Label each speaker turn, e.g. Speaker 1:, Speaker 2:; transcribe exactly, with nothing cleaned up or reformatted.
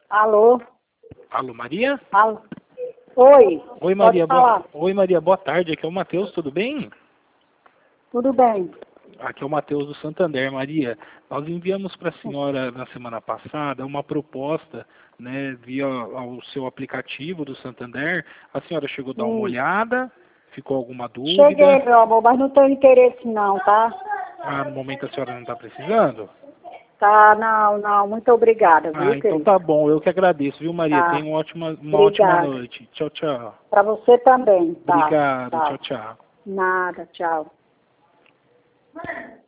Speaker 1: Alô?
Speaker 2: Alô, Maria?
Speaker 1: Alô? Oi.
Speaker 2: Oi, Maria.
Speaker 1: Pode falar.
Speaker 2: Boa... Oi, Maria. Boa tarde. Aqui é o Matheus, tudo bem?
Speaker 1: Tudo bem.
Speaker 2: Aqui é o Matheus do Santander, Maria. Nós enviamos para a senhora na semana passada uma proposta, né, via o seu aplicativo do Santander. A senhora chegou a dar uma
Speaker 1: Hum.
Speaker 2: olhada? Ficou alguma dúvida?
Speaker 1: Cheguei, meu amor, mas não tenho interesse não, tá?
Speaker 2: Ah, no momento a senhora não está precisando?
Speaker 1: Tá, não, não. Muito obrigada, viu,
Speaker 2: Ah, então
Speaker 1: querido?
Speaker 2: tá bom. Eu que agradeço, viu, Maria?
Speaker 1: Tá.
Speaker 2: Tenha uma ótima, uma ótima
Speaker 1: Obrigada.
Speaker 2: noite. Tchau, tchau.
Speaker 1: Pra você também, tá?
Speaker 2: Obrigado.
Speaker 1: Tá.
Speaker 2: Tchau, tchau.
Speaker 1: Nada, tchau.